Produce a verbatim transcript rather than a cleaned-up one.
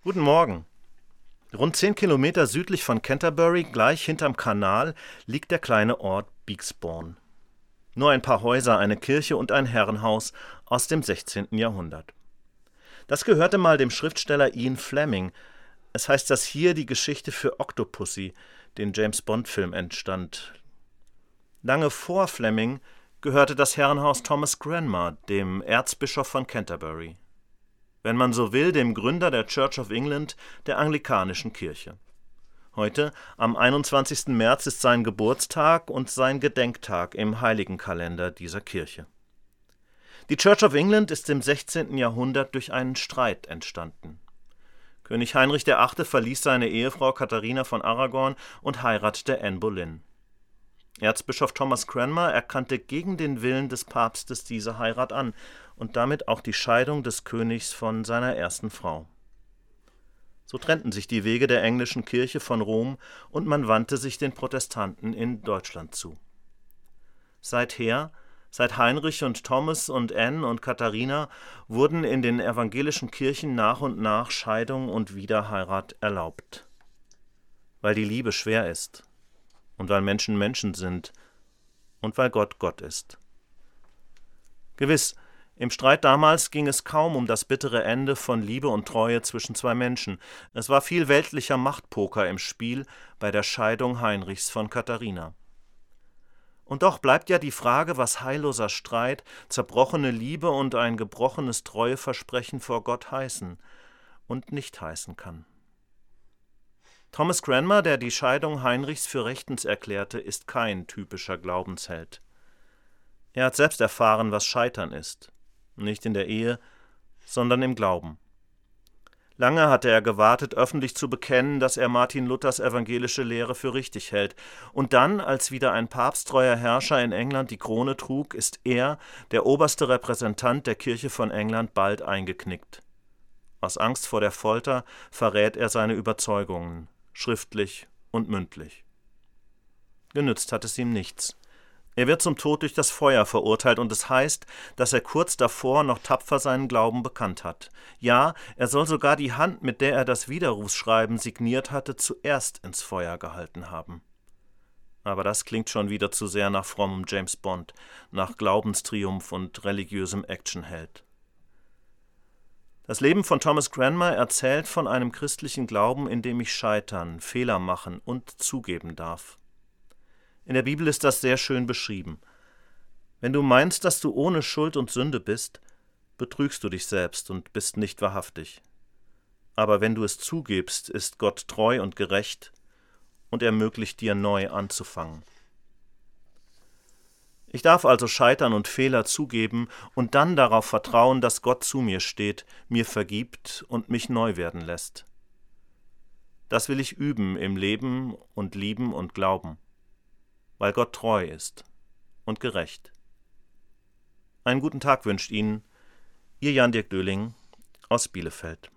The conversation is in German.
Guten Morgen. Rund zehn Kilometer südlich von Canterbury, gleich hinterm Kanal, liegt der kleine Ort Beaksbourn. Nur ein paar Häuser, eine Kirche und ein Herrenhaus aus dem sechzehnten Jahrhundert. Das gehörte mal dem Schriftsteller Ian Fleming. Es heißt, dass hier die Geschichte für Octopussy, den James-Bond-Film, entstand. Lange vor Fleming gehörte das Herrenhaus Thomas Cranmer, dem Erzbischof von Canterbury. Wenn man so will, dem Gründer der Church of England, der anglikanischen Kirche. Heute, am einundzwanzigsten März, ist sein Geburtstag und sein Gedenktag im Heiligenkalender dieser Kirche. Die Church of England ist im sechzehnten Jahrhundert durch einen Streit entstanden. König Heinrich der Achte verließ seine Ehefrau Katharina von Aragon und heiratete Anne Boleyn. Erzbischof Thomas Cranmer erkannte gegen den Willen des Papstes diese Heirat an und damit auch die Scheidung des Königs von seiner ersten Frau. So trennten sich die Wege der englischen Kirche von Rom und man wandte sich den Protestanten in Deutschland zu. Seither, seit Heinrich und Thomas und Anne und Katharina, wurden in den evangelischen Kirchen nach und nach Scheidung und Wiederheirat erlaubt. Weil die Liebe schwer ist. Und weil Menschen Menschen sind und weil Gott Gott ist. Gewiss, im Streit damals ging es kaum um das bittere Ende von Liebe und Treue zwischen zwei Menschen. Es war viel weltlicher Machtpoker im Spiel bei der Scheidung Heinrichs von Katharina. Und doch bleibt ja die Frage, was heilloser Streit, zerbrochene Liebe und ein gebrochenes Treueversprechen vor Gott heißen und nicht heißen kann. Thomas Cranmer, der die Scheidung Heinrichs für rechtens erklärte, ist kein typischer Glaubensheld. Er hat selbst erfahren, was Scheitern ist. Nicht in der Ehe, sondern im Glauben. Lange hatte er gewartet, öffentlich zu bekennen, dass er Martin Luthers evangelische Lehre für richtig hält. Und dann, als wieder ein papsttreuer Herrscher in England die Krone trug, ist er, der oberste Repräsentant der Kirche von England, bald eingeknickt. Aus Angst vor der Folter verrät er seine Überzeugungen. Schriftlich und mündlich. Genützt hat es ihm nichts. Er wird zum Tod durch das Feuer verurteilt und es heißt, dass er kurz davor noch tapfer seinen Glauben bekannt hat. Ja, er soll sogar die Hand, mit der er das Widerrufsschreiben signiert hatte, zuerst ins Feuer gehalten haben. Aber das klingt schon wieder zu sehr nach frommem James Bond, nach Glaubenstriumph und religiösem Actionheld. Das Leben von Thomas Cranmer erzählt von einem christlichen Glauben, in dem ich scheitern, Fehler machen und zugeben darf. In der Bibel ist das sehr schön beschrieben. Wenn du meinst, dass du ohne Schuld und Sünde bist, betrügst du dich selbst und bist nicht wahrhaftig. Aber wenn du es zugibst, ist Gott treu und gerecht und ermöglicht dir neu anzufangen. Ich darf also scheitern und Fehler zugeben und dann darauf vertrauen, dass Gott zu mir steht, mir vergibt und mich neu werden lässt. Das will ich üben im Leben und Lieben und Glauben, weil Gott treu ist und gerecht. Einen guten Tag wünscht Ihnen Ihr Jan-Dirk Döhling aus Bielefeld.